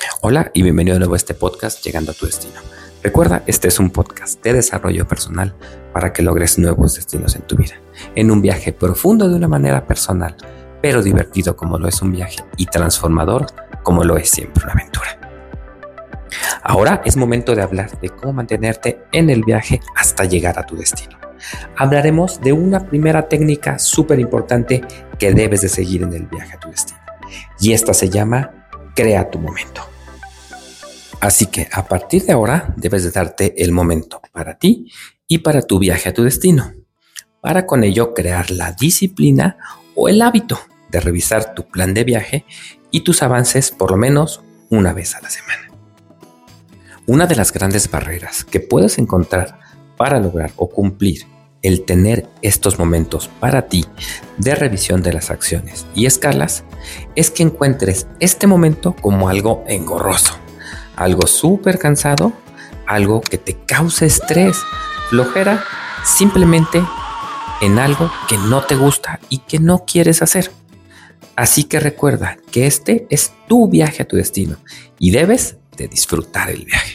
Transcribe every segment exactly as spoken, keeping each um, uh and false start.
Hola y bienvenido de nuevo a este podcast Llegando a tu Destino. Recuerda, este es un podcast de desarrollo personal para que logres nuevos destinos en tu vida. En un viaje profundo de una manera personal, pero divertido como lo es un viaje y transformador como lo es siempre una aventura. Ahora es momento de hablar de cómo mantenerte en el viaje hasta llegar a tu destino. Hablaremos de una primera técnica súper importante que debes de seguir en el viaje a tu destino. Y esta se llama Crea tu momento. Así que a partir de ahora debes de darte el momento para ti y para tu viaje a tu destino. Para con ello crear la disciplina o el hábito de revisar tu plan de viaje y tus avances por lo menos una vez a la semana. Una de las grandes barreras que puedes encontrar para lograr o cumplir el tener estos momentos para ti de revisión de las acciones y escalas es que encuentres este momento como algo engorroso, algo súper cansado, algo que te cause estrés, flojera, simplemente en algo que no te gusta y que no quieres hacer. Así que recuerda que este es tu viaje a tu destino y debes de disfrutar el viaje.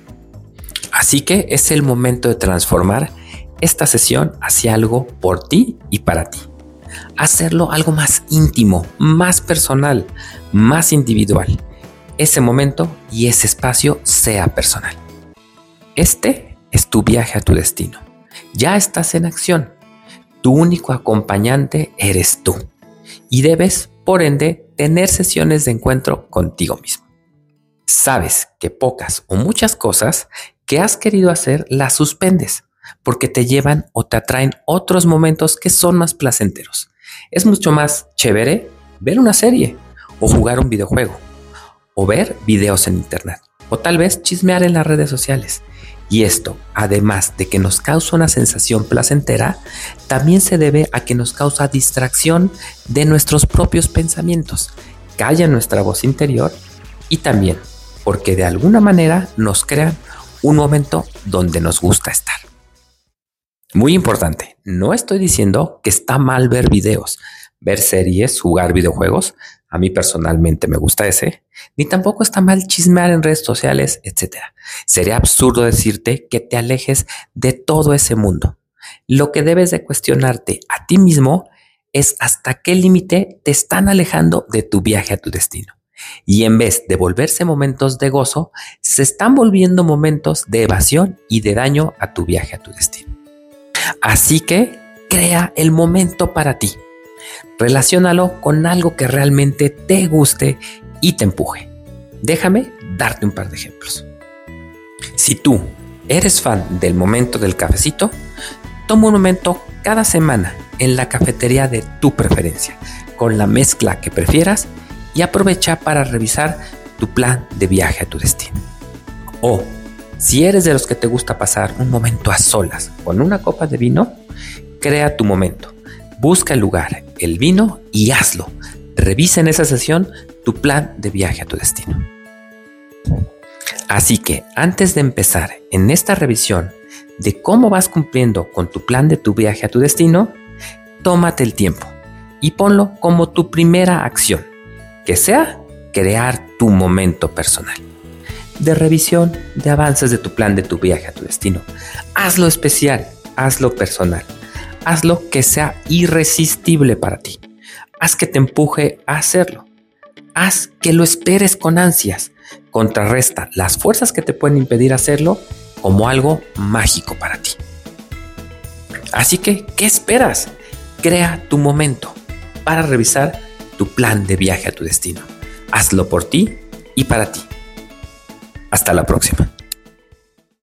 Así que es el momento de transformar esta sesión hacia algo por ti y para ti. Hacerlo algo más íntimo, más personal, más individual. Ese momento y ese espacio sea personal. Este es tu viaje a tu destino. Ya estás en acción. Tu único acompañante eres tú. Y debes, por ende, tener sesiones de encuentro contigo mismo. Sabes que pocas o muchas cosas que has querido hacer las suspendes porque te llevan o te atraen otros momentos que son más placenteros. Es mucho más chévere ver una serie o jugar un videojuego o ver videos en internet o tal vez chismear en las redes sociales. Y esto, además de que nos causa una sensación placentera, también se debe a que nos causa distracción de nuestros propios pensamientos, calla nuestra voz interior y también porque de alguna manera nos crean un momento donde nos gusta estar. Muy importante, no estoy diciendo que está mal ver videos, ver series, jugar videojuegos. A mí personalmente me gusta ese. Ni tampoco está mal chismear en redes sociales, etcétera. Sería absurdo decirte que te alejes de todo ese mundo. Lo que debes de cuestionarte a ti mismo es hasta qué límite te están alejando de tu viaje a tu destino. Y en vez de volverse momentos de gozo, se están volviendo momentos de evasión y de daño a tu viaje a tu destino. Así que crea el momento para ti. Relaciónalo con algo que realmente te guste y te empuje. Déjame darte un par de ejemplos. Si tú eres fan del momento del cafecito, toma un momento cada semana en la cafetería de tu preferencia, con la mezcla que prefieras y aprovecha para revisar tu plan de viaje a tu destino. O si eres de los que te gusta pasar un momento a solas con una copa de vino, crea tu momento. Busca el lugar, el vino y hazlo. Revisa en esa sesión tu plan de viaje a tu destino. Así que antes de empezar en esta revisión de cómo vas cumpliendo con tu plan de tu viaje a tu destino, tómate el tiempo y ponlo como tu primera acción, que sea crear tu momento personal de revisión de avances de tu plan de tu viaje a tu destino. Hazlo especial, hazlo personal, hazlo que sea irresistible para ti. Haz que te empuje a hacerlo. Haz que lo esperes con ansias. Contrarresta las fuerzas que te pueden impedir hacerlo como algo mágico para ti. Así que, ¿qué esperas? Crea tu momento para revisar tu plan de viaje a tu destino. Hazlo por ti y para ti. Hasta la próxima.